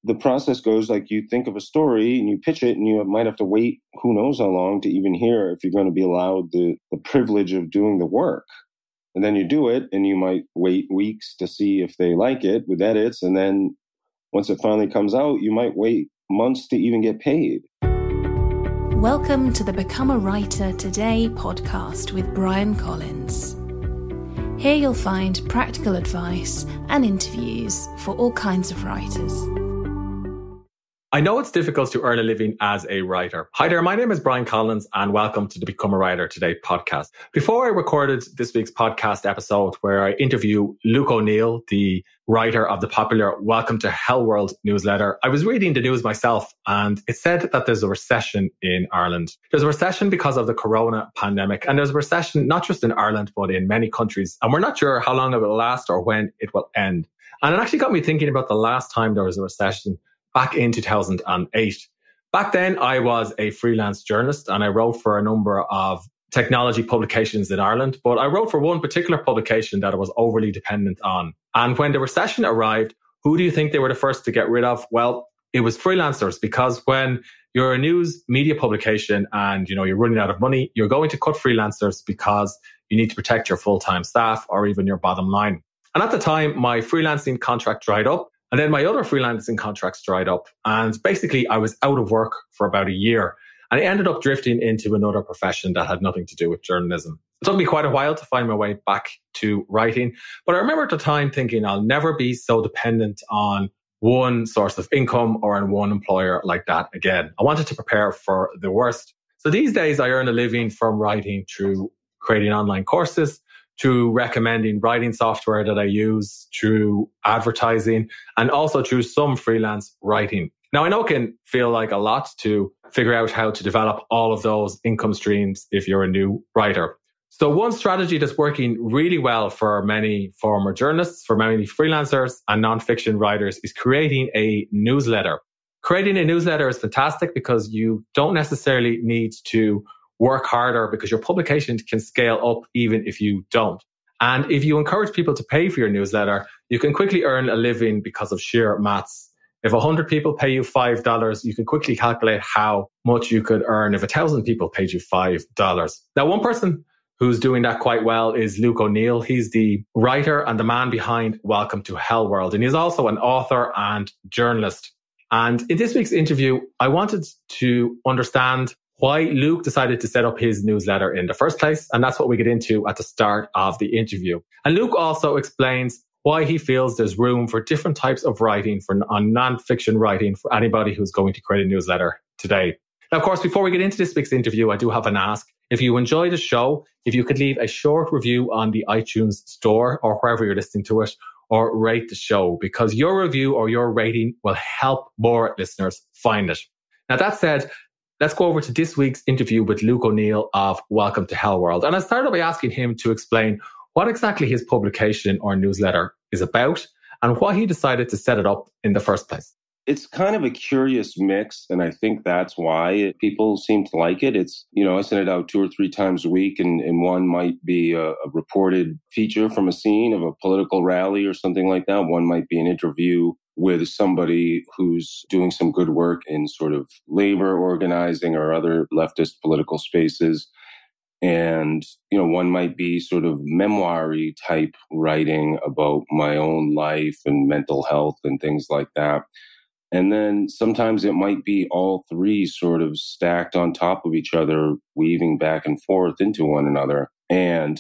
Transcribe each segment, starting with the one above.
the process goes like you think of a story and you pitch it and you might have to wait who knows how long to even hear if you're going to be allowed the privilege of doing the work. And then you do it and you might wait weeks to see if they like it with edits. And then once it finally comes out, you might wait months to even get paid. Welcome to the Become a Writer Today podcast with Brian Collins. Here you'll find practical advice and interviews for all kinds of writers. I know it's difficult to earn a living as a writer. Hi there, my name is Brian Collins and welcome to the Become a Writer Today podcast. Before I recorded this week's podcast episode where I interview Luke O'Neill, the writer of the popular Welcome to Hell World newsletter, I was reading the news myself and it said that there's a recession in Ireland. There's a recession because of the corona pandemic, and there's a recession not just in Ireland but in many countries, and we're not sure how long it will last or when it will end. And it actually got me thinking about the last time there was a recession back in 2008. Back then, I was a freelance journalist and I wrote for a number of technology publications in Ireland, but I wrote for one particular publication that I was overly dependent on. And when the recession arrived, who do you think they were the first to get rid of? Well, it was freelancers, because when you're a news media publication and you're running out of money, you're going to cut freelancers because you need to protect your full-time staff or even your bottom line. And at the time, my freelancing contract dried up. And then my other freelancing contracts dried up. And basically, I was out of work for about a year. And I ended up drifting into another profession that had nothing to do with journalism. It took me quite a while to find my way back to writing. But I remember at the time thinking I'll never be so dependent on one source of income or on one employer like that again. I wanted to prepare for the worst. So these days, I earn a living from writing through creating online courses, through recommending writing software that I use, through advertising, and also through some freelance writing. Now, I know it can feel like a lot to figure out how to develop all of those income streams if you're a new writer. So one strategy that's working really well for many former journalists, for many freelancers and nonfiction writers is creating a newsletter. Creating a newsletter is fantastic because you don't necessarily need to work harder, because your publication can scale up even if you don't. And if you encourage people to pay for your newsletter, you can quickly earn a living because of sheer maths. If 100 people pay you $5, you can quickly calculate how much you could earn if 1,000 people paid you $5. Now, one person who's doing that quite well is Luke O'Neill. He's the writer and the man behind Welcome to Hell World. And he's also an author and journalist. And in this week's interview, I wanted to understand why Luke decided to set up his newsletter in the first place. And that's what we get into at the start of the interview. And Luke also explains why he feels there's room for different types of writing on non-fiction writing for anybody who's going to create a newsletter today. Now, of course, before we get into this week's interview, I do have an ask. If you enjoy the show, if you could leave a short review on the iTunes store or wherever you're listening to it, or rate the show, because your review or your rating will help more listeners find it. Now, that said, let's go over to this week's interview with Luke O'Neill of Welcome to Hell World. And I started by asking him to explain what exactly his publication or newsletter is about and why he decided to set it up in the first place. It's kind of a curious mix, and I think that's why people seem to like it. It's, I send it out 2 or 3 times a week, and one might be a reported feature from a scene of a political rally or something like that. One might be an interview with somebody who's doing some good work in sort of labor organizing or other leftist political spaces. And, one might be sort of memoir-y type writing about my own life and mental health and things like that. And then sometimes it might be all three sort of stacked on top of each other, weaving back and forth into one another. And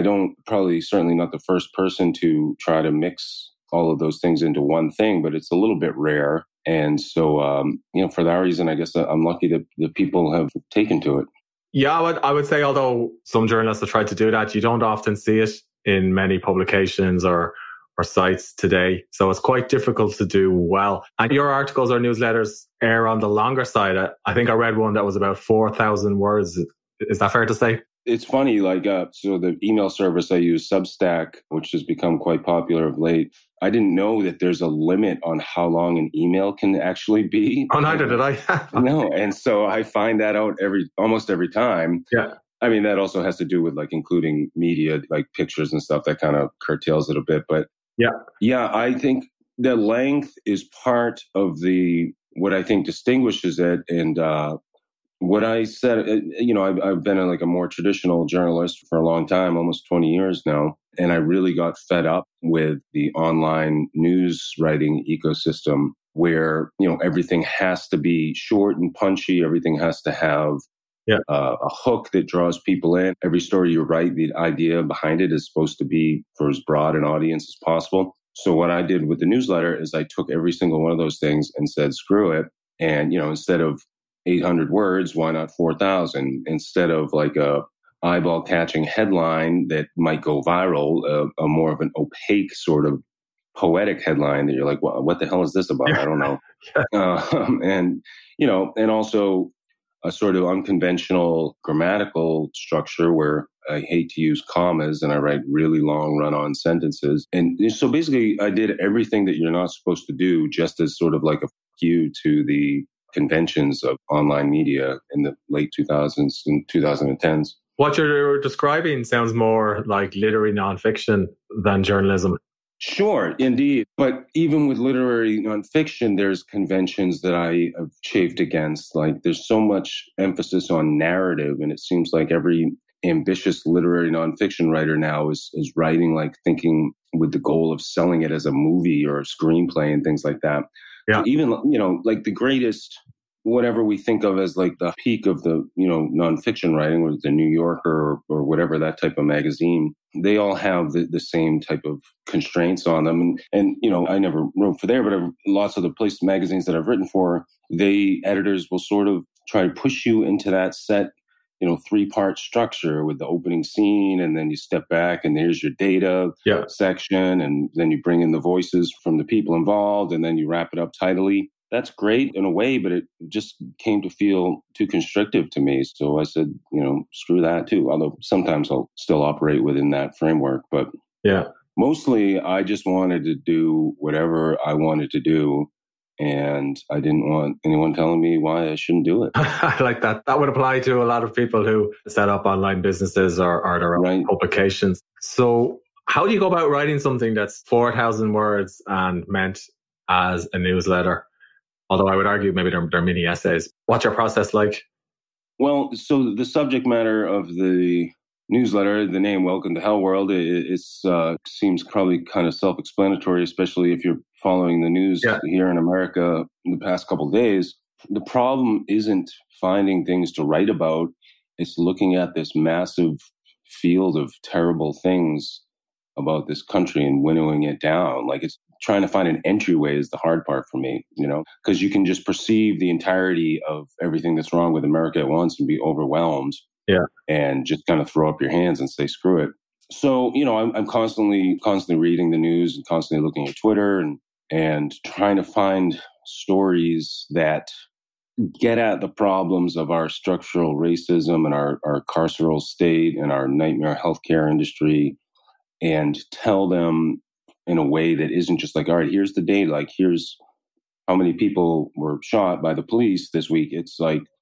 certainly not the first person to try to mix all of those things into one thing, but it's a little bit rare. And so, for that reason, I guess I'm lucky that the people have taken to it. Yeah, I would say, although some journalists have tried to do that, you don't often see it in many publications or sites today. So it's quite difficult to do well. And your articles or newsletters err on the longer side. I think I read one that was about 4,000 words. Is that fair to say? It's funny, so the email service I use, Substack, which has become quite popular of late, I didn't know that there's a limit on how long an email can actually be. Oh, neither did I. No, and so I find that out almost every time. Yeah. I mean, that also has to do with including media, like pictures and stuff that kind of curtails it a bit. But yeah, I think the length is part of what I think distinguishes it. And what I said, I've been a more traditional journalist for a long time, almost 20 years now. And I really got fed up with the online news writing ecosystem where, everything has to be short and punchy. Everything has to have a hook that draws people in. Every story you write, the idea behind it is supposed to be for as broad an audience as possible. So what I did with the newsletter is I took every single one of those things and said, screw it. And, instead of 800 words, why not 4,000? Instead of a eyeball catching headline that might go viral, a more of an opaque sort of poetic headline that you're like, well, what the hell is this about? I don't know. And also a sort of unconventional grammatical structure where I hate to use commas and I write really long run-on sentences. And so basically I did everything that you're not supposed to do, just as sort of like a cue to the conventions of online media in the late 2000s and 2010s. What you're describing sounds more like literary nonfiction than journalism. Sure, indeed. But even with literary nonfiction, there's conventions that I have chafed against. There's so much emphasis on narrative, and it seems like every ambitious literary nonfiction writer now is writing, thinking with the goal of selling it as a movie or a screenplay and things like that. Yeah. Even, the greatest, whatever we think of as the peak of the, nonfiction writing, with the New Yorker or whatever, that type of magazine, they all have the same type of constraints on them. And I never wrote for there, but lots of the magazines that I've written for, editors will sort of try to push you into that set, 3-part structure with the opening scene, and then you step back and there's your data section, and then you bring in the voices from the people involved, and then you wrap it up tidily. That's great in a way, but it just came to feel too constrictive to me. So I said, screw that too. Although sometimes I'll still operate within that framework. But mostly I just wanted to do whatever I wanted to do. And I didn't want anyone telling me why I shouldn't do it. I like that. That would apply to a lot of people who set up online businesses or their own publications. So how do you go about writing something that's 4,000 words and meant as a newsletter? Although I would argue maybe they're mini essays. What's your process like? Well, so the subject matter of the newsletter, the name Welcome to Hell World, it seems probably kind of self-explanatory, especially if you're following the news here in America in the past couple of days. The problem isn't finding things to write about. It's looking at this massive field of terrible things about this country and winnowing it down. It's trying to find an entryway is the hard part for me, because you can just perceive the entirety of everything that's wrong with America at once and be overwhelmed. And just kind of throw up your hands and say, screw it. So, I'm constantly reading the news and constantly looking at Twitter and trying to find stories that get at the problems of our structural racism and our carceral state and our nightmare healthcare industry, and tell them in a way that isn't just all right, here's the data, here's how many people were shot by the police this week. It's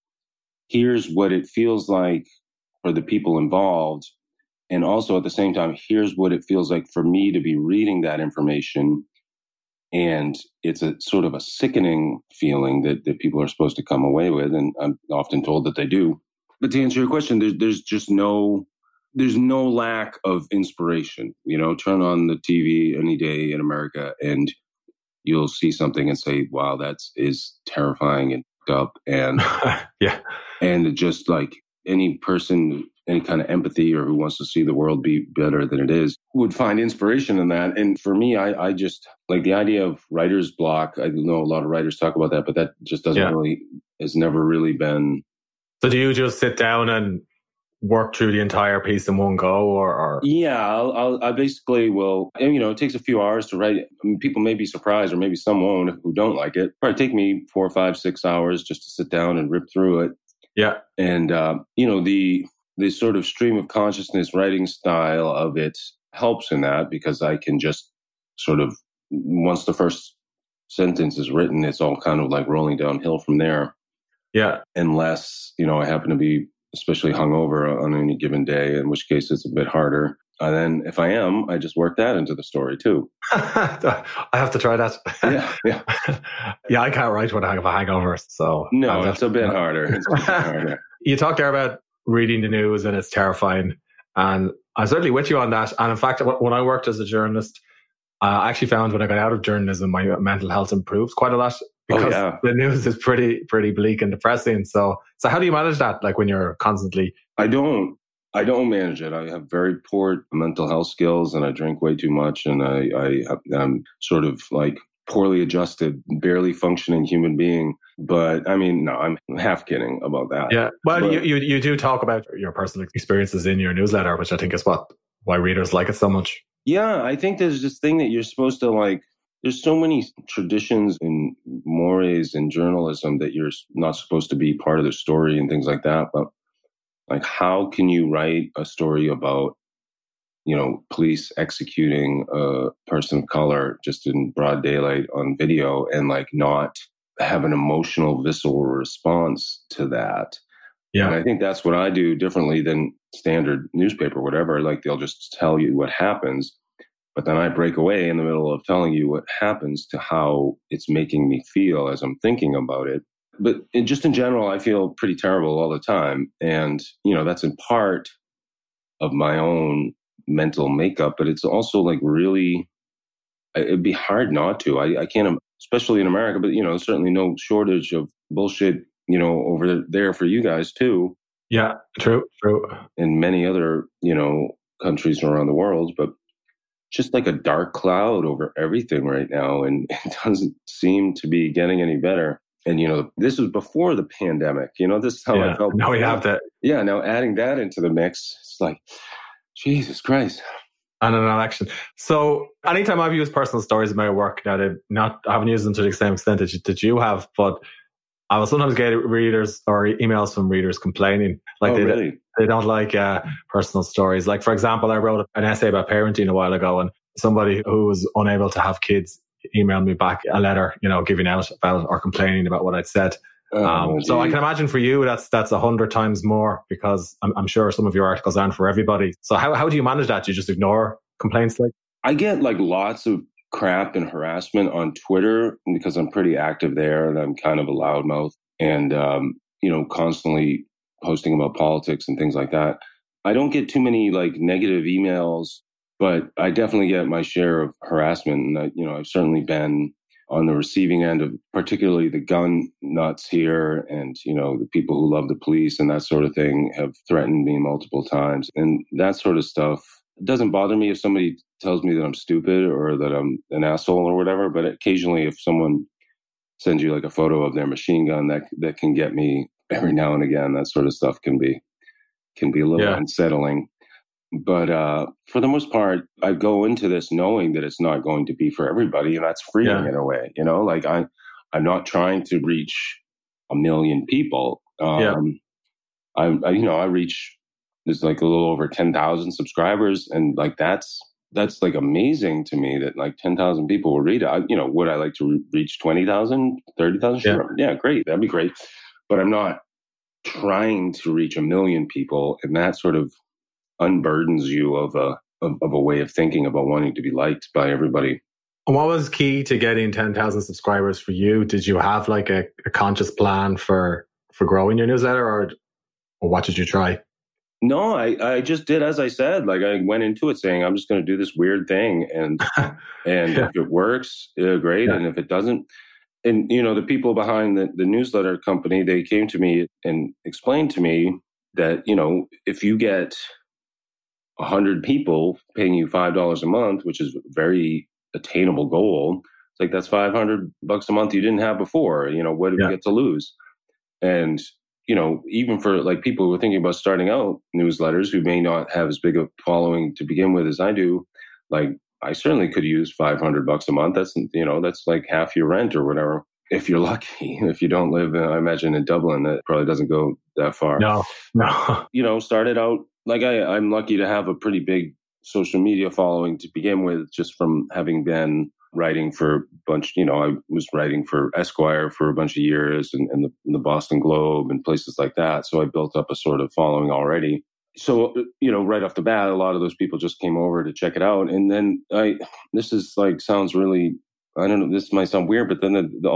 here's what it feels like for the people involved. And also at the same time, here's what it feels like for me to be reading that information. And it's a sort of a sickening feeling that people are supposed to come away with. And I'm often told that they do. But to answer your question, there's no lack of inspiration. Turn on the TV any day in America and you'll see something and say, wow, that is terrifying and up. And and just any person, any kind of empathy or who wants to see the world be better than it is would find inspiration in that. And for me, I just the idea of writer's block. I know a lot of writers talk about that, but that just has never really been. So do you just sit down and work through the entire piece in one go, or? Yeah, I basically will. It takes a few hours to write. People may be surprised, or maybe some won't who don't like it. Probably take me 4, 5, 6 hours just to sit down and rip through it. Yeah, and the sort of stream of consciousness writing style of it helps in that, because I can just sort of, once the first sentence is written, it's all kind of rolling downhill from there. Yeah, unless I happen to be especially hungover on any given day, in which case it's a bit harder. And then if I am, I just work that into the story too. I have to try that. Yeah. Yeah, I can't write when I have a hangover. So no, it's a bit harder. It's a bit harder. You talked there about reading the news and it's terrifying. And I'm certainly with you on that. And in fact, when I worked as a journalist, I actually found when I got out of journalism, my mental health improved quite a lot because the news is pretty bleak and depressing. So how do you manage that? Like when you're constantly... I don't manage it. I have very poor mental health skills and I drink way too much. And I'm sort of like poorly adjusted, barely functioning human being. But I mean, no, I'm half kidding about that. Yeah. Well, you do talk about your personal experiences in your newsletter, which I think is why readers like it so much. Yeah. I think there's this thing that you're supposed to like, there's so many traditions and mores in journalism that you're not supposed to be part of the story and things like that. But like, how can you write a story about, police executing a person of color just in broad daylight on video and like not have an emotional, visceral response to that? Yeah. And I think that's what I do differently than standard newspaper, whatever. Like they'll just tell you what happens, but then I break away in the middle of telling you what happens to how it's making me feel as I'm thinking about it. But just in general, I feel pretty terrible all the time. And, that's in part of my own mental makeup, but it's also like really, it'd be hard not to. I can't, especially in America, but, certainly no shortage of bullshit, over there for you guys too. Yeah, true. In many other, countries around the world, but just like a dark cloud over everything right now. And it doesn't seem to be getting any better. And, this was before the pandemic. This is how I felt. Now we have that. Yeah, now adding that into the mix, it's like, Jesus Christ. And an election. So anytime I've used personal stories in my work, I haven't used them to the same extent that you have, but I will sometimes get readers or emails from readers complaining. Like they don't like personal stories. Like, for example, I wrote an essay about parenting a while ago, and somebody who was unable to have kids emailed me back a letter, giving out about or complaining about what I'd said. So I can imagine for you, that's 100 times more, because I'm sure some of your articles aren't for everybody. So how do you manage that? Do you just ignore complaints? Like, I get like lots of crap and harassment on Twitter because I'm pretty active there and I'm kind of a loudmouth and, constantly posting about politics and things like that. I don't get too many like negative emails, but I definitely get my share of harassment. And, I've certainly been on the receiving end of particularly the gun nuts here and, the people who love the police and that sort of thing have threatened me multiple times. And that sort of stuff, it doesn't bother me if somebody tells me that I'm stupid or that I'm an asshole or whatever. But occasionally if someone sends you like a photo of their machine gun, that can get me every now and again. That sort of stuff can be a little unsettling. But for the most part, I go into this knowing that it's not going to be for everybody, and that's freeing in a way. Like I'm not trying to reach 1 million people. I reach there's like a little over 10,000 subscribers, and like that's like amazing to me that like 10,000 people will read it. Would I like to reach 20,000, 30,000? Sure, yeah, great, that'd be great. But I'm not trying to reach 1 million people, and that sort of unburdens you of a way of thinking about wanting to be liked by everybody. And what was key to getting 10,000 subscribers for you? Did you have like a conscious plan for growing your newsletter, or what did you try? No, I just did as I said. Like I went into it saying I'm just going to do this weird thing, and if it works, great, and if it doesn't. And the people behind the newsletter company, they came to me and explained to me that if you get 100 people paying you $5 a month, which is a very attainable goal, it's like that's $500 a month you didn't have before. What do you get to lose? And even for like people who are thinking about starting out newsletters who may not have as big a following to begin with as I do, like I certainly could use $500 a month. That's like half your rent or whatever. If you're lucky, if you don't live, I imagine in Dublin, that probably doesn't go that far. No. Started out like I'm lucky to have a pretty big social media following to begin with, just from having been writing for a bunch. I was writing for Esquire for a bunch of years and the Boston Globe and places like that. So I built up a sort of following already. So, right off the bat, a lot of those people just came over to check it out. And then this is like, sounds really, I don't know, this might sound weird, but then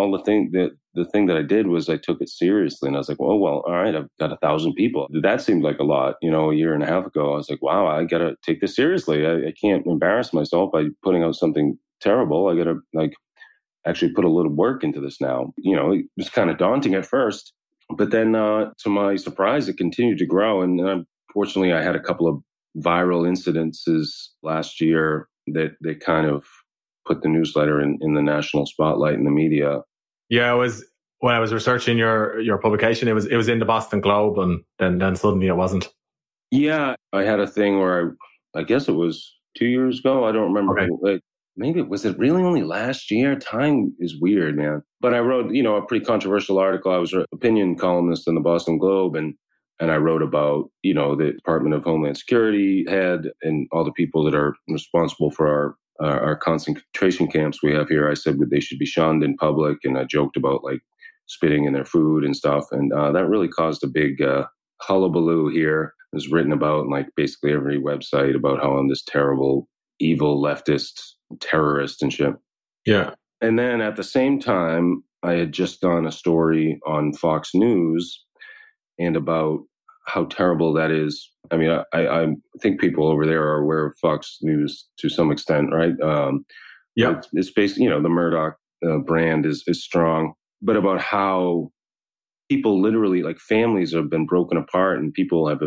the thing that I did was I took it seriously, and I was like, well, all right, I've got 1,000 people. That seemed like a lot, a year and a half ago. I was like, wow, I got to take this seriously. I can't embarrass myself by putting out something terrible. I got to actually put a little work into this now. It was kind of daunting at first, but then to my surprise, it continued to grow. And fortunately, I had a couple of viral incidences last year that kind of put the newsletter in the national spotlight in the media. Yeah, when I was researching your publication, it was in the Boston Globe, and then suddenly it wasn't. Yeah, I had a thing where I guess it was 2 years ago. I don't remember. Okay. Maybe was it really only last year? Time is weird, man. But I wrote, a pretty controversial article. I was an opinion columnist in the Boston Globe, and I wrote about, the Department of Homeland Security head and all the people that are responsible for our concentration camps we have here. I said that they should be shunned in public, and I joked about like spitting in their food and stuff. And that really caused a big hullabaloo here. It was written about in like basically every website about how I'm this terrible, evil leftist terrorist and shit. Yeah. And then at the same time, I had just done a story on Fox News and about how terrible that is. I mean, I think people over there are aware of Fox News to some extent, right? Yeah. It's basically, the Murdoch brand is strong, but about how people literally, like families have been broken apart and people have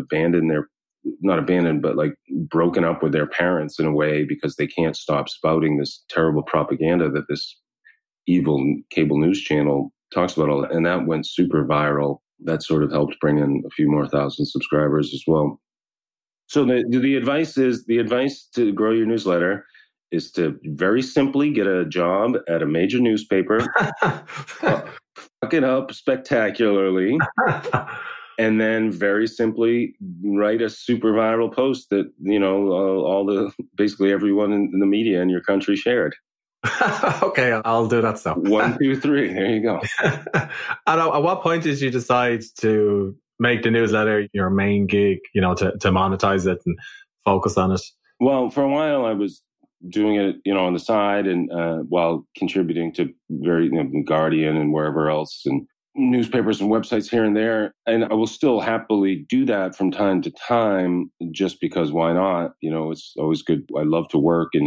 not abandoned, but like broken up with their parents in a way because they can't stop spouting this terrible propaganda that this evil cable news channel talks about all that. And that went super viral. That sort of helped bring in a few more thousand subscribers as well. So the advice to grow your newsletter is to very simply get a job at a major newspaper, fuck it up spectacularly, and then very simply write a super viral post that, basically everyone in the media in your country shared. Okay, I'll do that stuff. 1, 2, 3. There you go. And at what point did you decide to make the newsletter your main gig, to monetize it and focus on it? Well, for a while I was doing it, on the side and while contributing to Guardian and wherever else and newspapers and websites here and there. And I will still happily do that from time to time just because why not? It's always good. I love to work and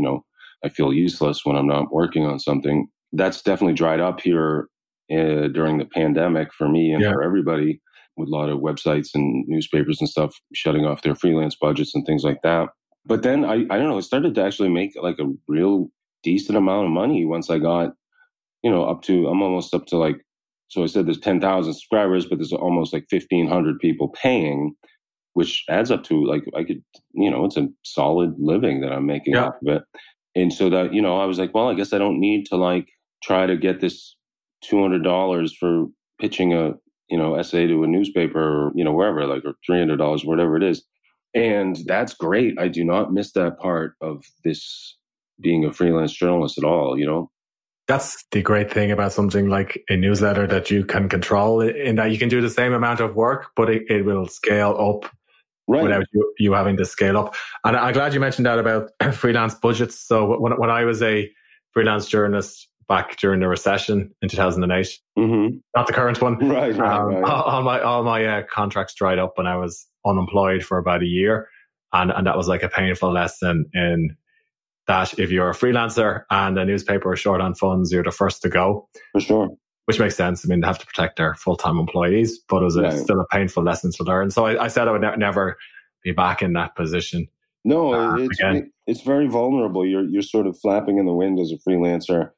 I feel useless when I'm not working on something. That's definitely dried up here during the pandemic for me and for everybody, with a lot of websites and newspapers and stuff shutting off their freelance budgets and things like that. But then I don't know, I started to actually make like a real decent amount of money once I got, I'm almost up to like, so I said there's 10,000 subscribers, but there's almost like 1,500 people paying, which adds up to like, I could, it's a solid living that I'm making off of it. And so that, I was like, well, I guess I don't need to like try to get this $200 for pitching a, essay to a newspaper or, wherever, like, or $300, whatever it is. And that's great. I do not miss that part of this being a freelance journalist at all, That's the great thing about something like a newsletter, that you can control in that you can do the same amount of work, but it will scale up. Right. Without you having to scale up. And I'm glad you mentioned that about freelance budgets. So when I was a freelance journalist back during the recession in 2008, not the current one, right. All my contracts dried up when I was unemployed for about a year. And that was like a painful lesson in that if you're a freelancer and a newspaper is short on funds, you're the first to go. For sure. Which makes sense. I mean, they have to protect their full-time employees, but it was still a painful lesson to learn. So I said I would never be back in that position. No, it's very vulnerable. You're sort of flapping in the wind as a freelancer.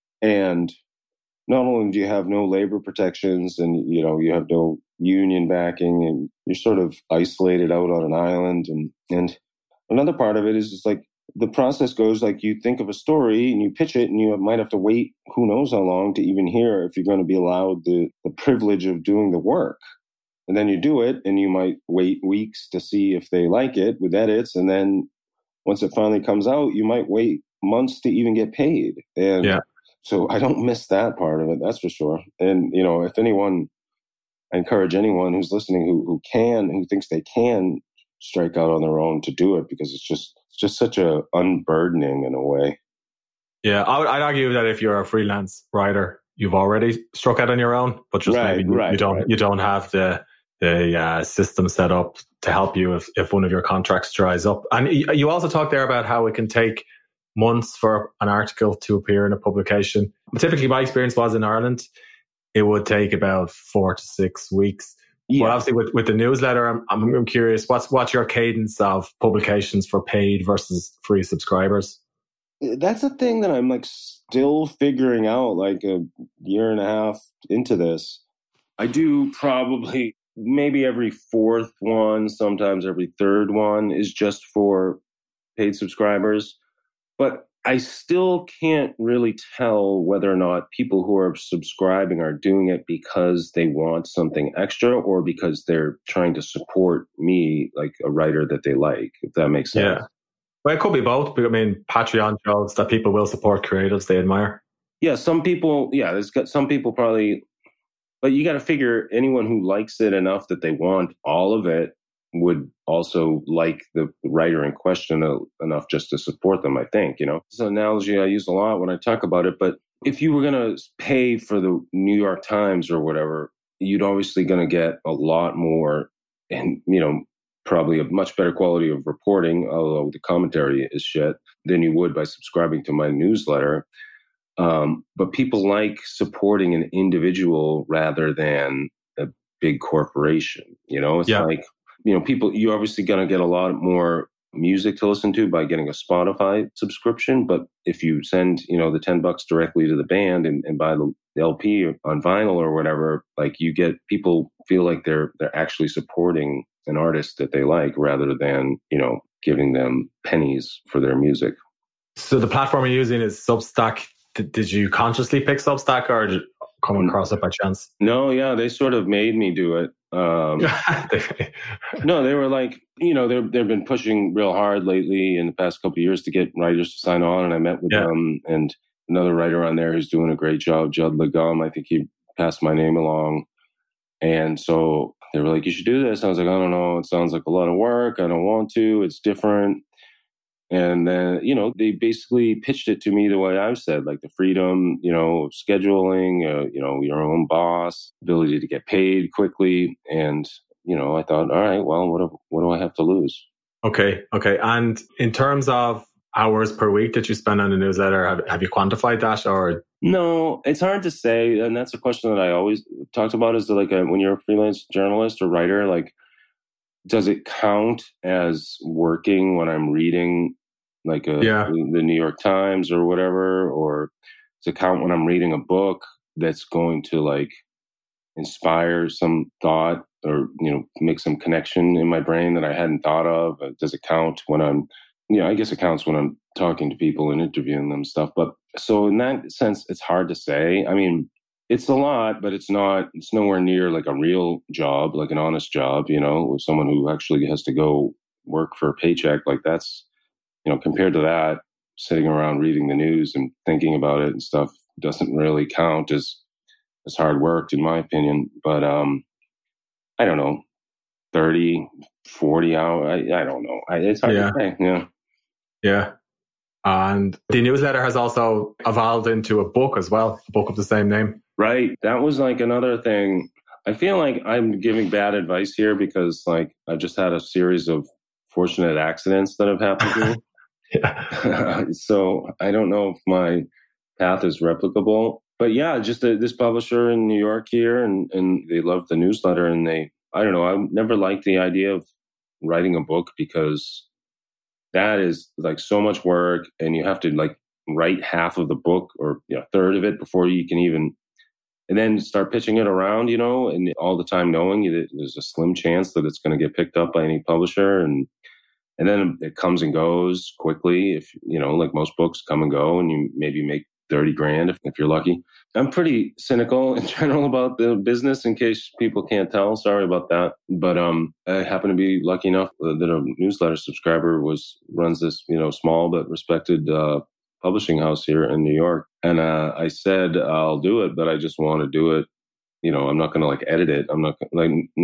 And not only do you have no labor protections and, you have no union backing and you're sort of isolated out on an island. And another part of it is just like, the process goes like you think of a story and you pitch it and you might have to wait who knows how long to even hear if you're going to be allowed the privilege of doing the work. And then you do it and you might wait weeks to see if they like it with edits. And then once it finally comes out, you might wait months to even get paid. And so I don't miss that part of it, that's for sure. And, if anyone, I encourage anyone who's listening who thinks they can strike out on their own to do it because it's just such a unburdening in a way. Yeah, I'd argue that if you're a freelance writer, you've already struck out on your own, but just you don't have the system set up to help you if one of your contracts dries up. And you also talked there about how it can take months for an article to appear in a publication. Typically, my experience was in Ireland, it would take about 4 to 6 weeks. Yeah. But obviously, with the newsletter, I'm curious, what's your cadence of publications for paid versus free subscribers? That's a thing that I'm like still figuring out, like a year and a half into this. I do probably maybe every fourth one, sometimes every third one is just for paid subscribers. But I still can't really tell whether or not people who are subscribing are doing it because they want something extra or because they're trying to support me, like a writer that they like, if that makes sense. Yeah. Well, it could be both. I mean, Patreon shows that people will support creatives they admire. Yeah, some people probably, but you got to figure anyone who likes it enough that they want all of it would also like the writer in question enough just to support them, I think, you know. It's an analogy I use a lot when I talk about it, but if you were going to pay for the New York Times or whatever, you'd obviously going to get a lot more and, you know, probably a much better quality of reporting, although the commentary is shit, than you would by subscribing to my newsletter. But people like supporting an individual rather than a big corporation. You know, it's like, you know, you're obviously going to get a lot more music to listen to by getting a Spotify subscription. But if you send, you know, the $10 directly to the band and buy the LP on vinyl or whatever, like you get people feel like they're actually supporting an artist that they like rather than, you know, giving them pennies for their music. So the platform you're using is Substack. Did you consciously pick Substack or did you come across it by chance? No, yeah, they sort of made me do it. No, they were like, you know, they've been pushing real hard lately in the past couple of years to get writers to sign on. And I met with them and another writer on there who's doing a great job, Judd Legum. I think he passed my name along. And so they were like, you should do this. I was like, I don't know. It sounds like a lot of work. I don't want to. It's different. And then, you know, they basically pitched it to me the way I've said, like the freedom, you know, scheduling, you know, your own boss, ability to get paid quickly. And, you know, I thought, all right, well, what do I have to lose? Okay. And in terms of hours per week that you spend on the newsletter, have you quantified that or? No, it's hard to say. And that's a question that I always talked about is like when you're a freelance journalist or writer, like, does it count as working when I'm reading like the New York Times or whatever? Or does it count when I'm reading a book that's going to like inspire some thought or, you know, make some connection in my brain that I hadn't thought of? Does it count when I'm, you know, I guess it counts when I'm talking to people and interviewing them and stuff. But so in that sense, it's hard to say. I mean, it's a lot, but it's nowhere near like a real job, like an honest job, you know, with someone who actually has to go work for a paycheck. Like that's, you know, compared to that, sitting around reading the news and thinking about it and stuff doesn't really count as hard work, in my opinion. But I don't know, 30, 40 hours. I don't know. It's hard to say. Yeah. Yeah. And the newsletter has also evolved into a book as well, a book of the same name. Right. That was like another thing. I feel like I'm giving bad advice here because like I've just had a series of fortunate accidents that have happened to me. So I don't know if my path is replicable. But yeah, just this publisher in New York here and they love the newsletter and I don't know, I never liked the idea of writing a book because that is like so much work and you have to like write half of the book or a third of it before you can even, and then start pitching it around, you know, and all the time knowing there's a slim chance that it's going to get picked up by any publisher. And then it comes and goes quickly. If, you know, like most books come and go and you maybe make $30,000 if you're lucky. I'm pretty cynical in general about the business in case people can't tell. Sorry about that. But I happen to be lucky enough that a newsletter subscriber runs this, you know, small but respected publishing house here in New York. And I said, I'll do it, but I just want to do it. You know, I'm not going to like edit it. I'm not like, not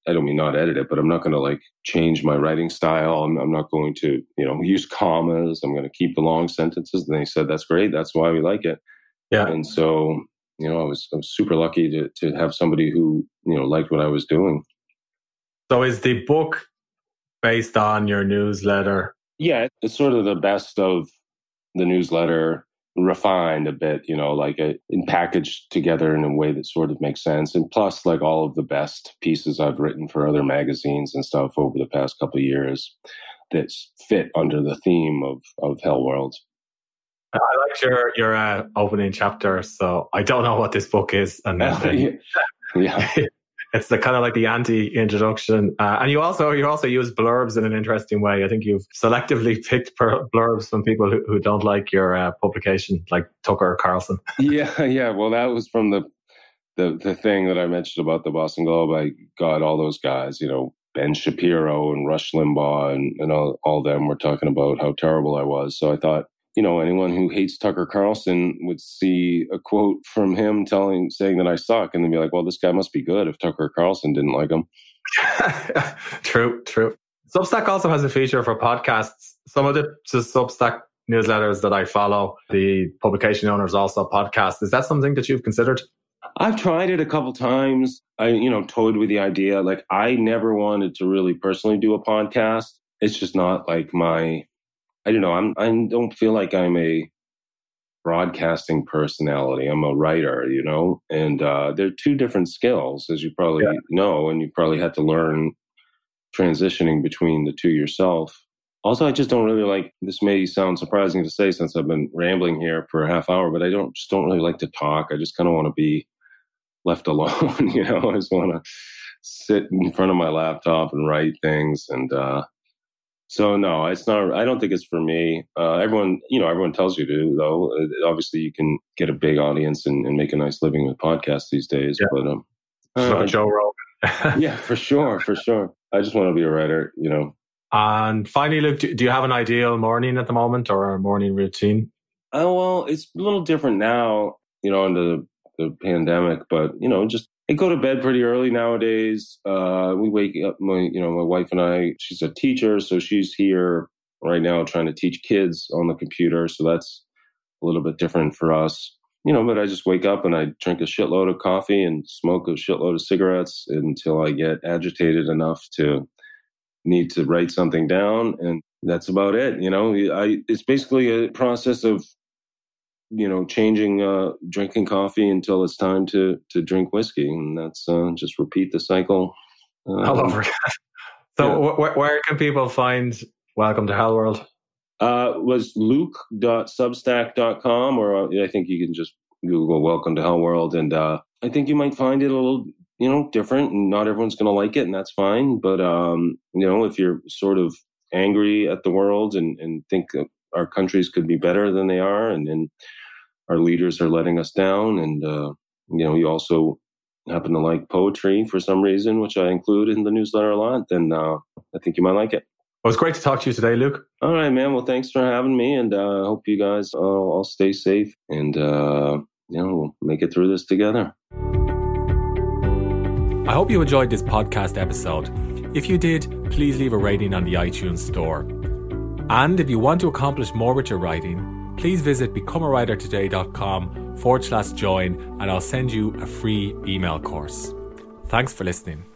I don't mean not edit it, but I'm not going to like change my writing style. I'm not going to, use commas. I'm going to keep the long sentences. And they said, that's great. That's why we like it. Yeah. And so, I was super lucky to have somebody who, liked what I was doing. So is the book based on your newsletter? Yeah, it's sort of the best of the newsletter, refined a bit, and packaged together in a way that sort of makes sense. And plus, like all of the best pieces I've written for other magazines and stuff over the past couple of years that fit under the theme of Hell World. I liked your opening chapter, so I don't know what this book is. And then, yeah. It's the kind of like the anti-introduction. And you also use blurbs in an interesting way. I think you've selectively picked blurbs from people who don't like your publication, like Tucker Carlson. Yeah. Well, that was from the thing that I mentioned about the Boston Globe. I got all those guys, Ben Shapiro and Rush Limbaugh and all them were talking about how terrible I was. So I thought, anyone who hates Tucker Carlson would see a quote from him saying that I suck, and then be like, well, this guy must be good if Tucker Carlson didn't like him. True. Substack also has a feature for podcasts. Some of the Substack newsletters that I follow, the publication owners also podcast. Is that something that you've considered? I've tried it a couple times. I, toyed with the idea. Like, I never wanted to really personally do a podcast. It's just not like I don't know. I don't feel like I'm a broadcasting personality. I'm a writer, and they're two different skills, as you probably know, and you probably had to learn transitioning between the two yourself. Also, I just don't really like, this may sound surprising to say since I've been rambling here for a half hour, but I don't really like to talk. I just kind of want to be left alone. I just want to sit in front of my laptop and write things. And, so no, it's not. I don't think it's for me. Everyone tells you to, though. Obviously, you can get a big audience and make a nice living with podcasts these days. Yeah. But Joe Rogan. Yeah, for sure. I just want to be a writer, And finally, Luke, do you have an ideal morning at the moment or a morning routine? Well, it's a little different now, under the pandemic. But I go to bed pretty early nowadays. We wake up, my wife and I, she's a teacher, so she's here right now trying to teach kids on the computer. So that's a little bit different for us, but I just wake up and I drink a shitload of coffee and smoke a shitload of cigarettes until I get agitated enough to need to write something down. And that's about it. It's basically a process of, changing, drinking coffee until it's time to drink whiskey. And that's just repeat the cycle. All over again. So where can people find Welcome to Hell World? Was luke.substack.com, or I think you can just Google Welcome to Hell World. And I think you might find it a little, different, and not everyone's going to like it, and that's fine. But, if you're sort of angry at the world and think that our countries could be better than they are, and our leaders are letting us down, and, you also happen to like poetry for some reason, which I include in the newsletter a lot, then I think you might like it. Well, it's great to talk to you today, Luke. All right, man. Well, thanks for having me, and I hope you guys all stay safe, and, we'll make it through this together. I hope you enjoyed this podcast episode. If you did, please leave a rating on the iTunes store. And if you want to accomplish more with your writing, please visit becomeawritertoday.com/join, and I'll send you a free email course. Thanks for listening.